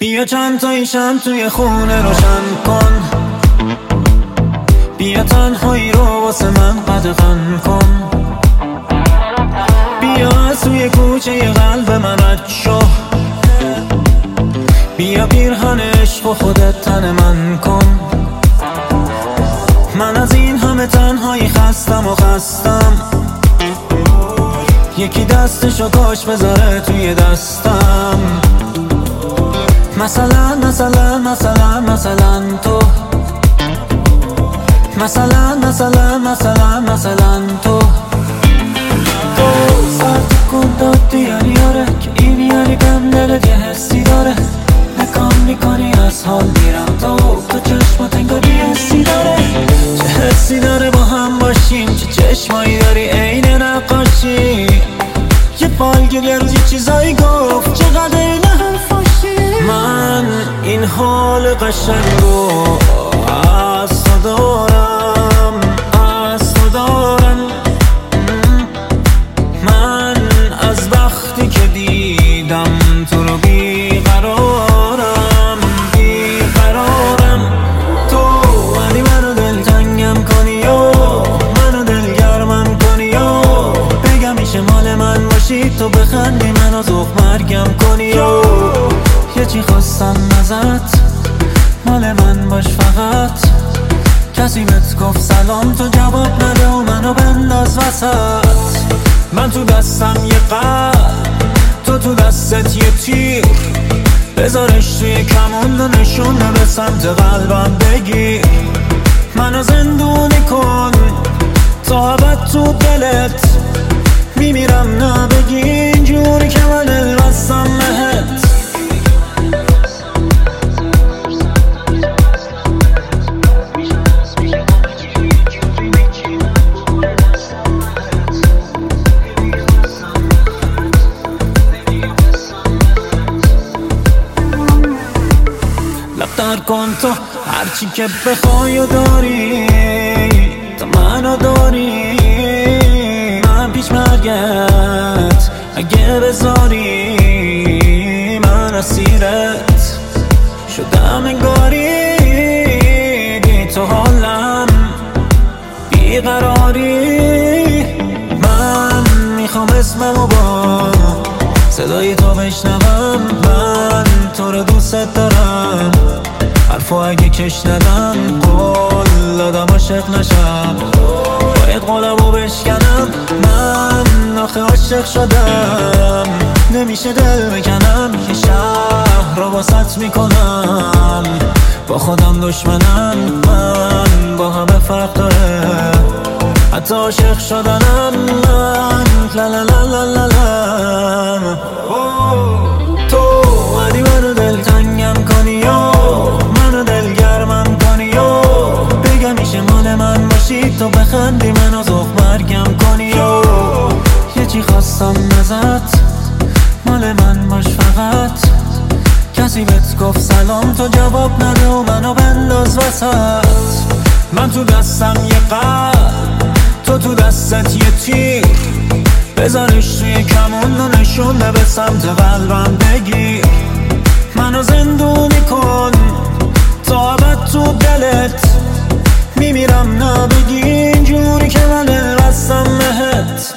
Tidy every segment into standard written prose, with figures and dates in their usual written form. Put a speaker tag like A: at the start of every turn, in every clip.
A: بیا چند تایی شم توی خونه روشن کن، بیا تنهایی رو واسه من قدغن کن، بیا از توی کوچه قلب من رد شو، بیا پیرهن عشق و خودت تن من کن. من از این همه تنهایی خستم و خستم، یکی دستشو کاش بذاره توی دستم. مثلا مثلا مثلا مثلا تو، مثلا مثلا مثلا مثلا تو سرد کن دادی یعنی آره که این یعنی بهم دلت یه حسی داره. نکام میکنی از حال میرم تو چشمات انگار یه حسی داره. چه حسی داره با هم باشیم، چه چشمایی داری عین نقاشی. یه فالگیر یه روز یه چیزایی گفت چقدر این حرفاشی. من این حال قشنگو از تو دارم، از تو دارم. من از وقتی که دیدم تو رو بیقرارم، بیقرارم. تو ولی منو دلتنگم کنی و منو دلگرمم کنی و بگم میشه مال من باشی، تو بخندی منو ذوق مرگم کنی و یه چی خواستم ازت، مال من باش فقط. کسی بهت گفت سلام تو جواب نده و منو بنداز وسط. من تو دستم یه قلب، تو دستت یه تیر، بذارش توی کمون و نشونه به سمت قلبم بگیر. منو زندونی کن تا ابد تو دلت، میمیرم نبگی اینجوری که من دل بستم بهت. لبتر کن تو هرچی که بخوای و داری، تو منو داری. من پیش مرگت اگه بذاری، من اسیرت شدم انگاری. بی تو حالم بیقراری. من میخوام اسممو با صدای تو بشنوم. من تو رو دوست دارم، حرفو اگه کش ندم قول دادم عاشق نشم. باید قولمو بشکنم، من آخه عاشق شدم. نمیشه دل بکنم، یه شهر رو واسط میکنم. با خودم دشمنم، من با همه فرق داره. حتی عاشق شدنم من لا لا لا لا لا لا. تو ولی منو دلتنگم کنی و منو دلگرمم کنی و بگم میشه مال من باشی، تو بخندی منو ذوق مرگم کنی و یه چی خواستم ازت، مال من باش فقط. کسی بهت گفت سلام تو جواب نده و منو بنداز وسط. من تو دستم یه قلب، تو دستت یه تیر، بذارش توی کمون و نشونه به سمت قلبم بگیر. منو زندونی کن تا ابد تو دلت، میمیرم نبگی اینجوری که من دل بستم بهت.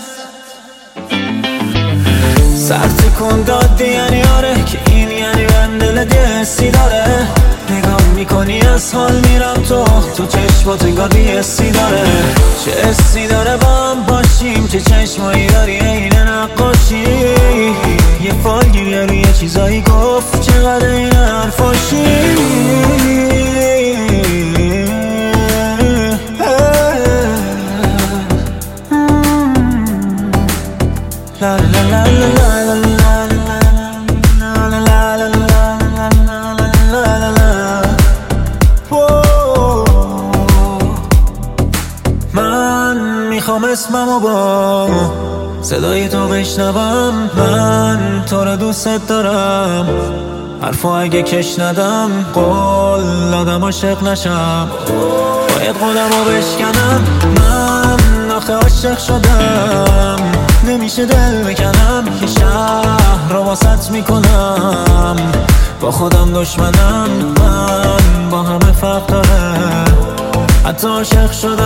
A: سرد کن دادی یعنی آره که این یعنی من دلت یه حسی داره. نگاه میکنی از حال میرم تو چشمات انگار یه حسی داره. چه حسی داره با هم باشیم، چه چشمایی داری عین نقاشی. یه فالگیر روی یه چیزایی گفت چقدر این حرفاشی. لا لا لا لا لا. من میخوام اسممو با صدای تو بشنوم. من تو رو دوست دارم، حرفو اگه کش ندم قول دادم عاشق نشم. باید قولمو بشکنم، من آخه عاشق شدم. نمیشه دل بکنم، یه شهر رو واسط میکنم. با خودم دشمنم، من با همه فرق داره. حتی عاشق شدم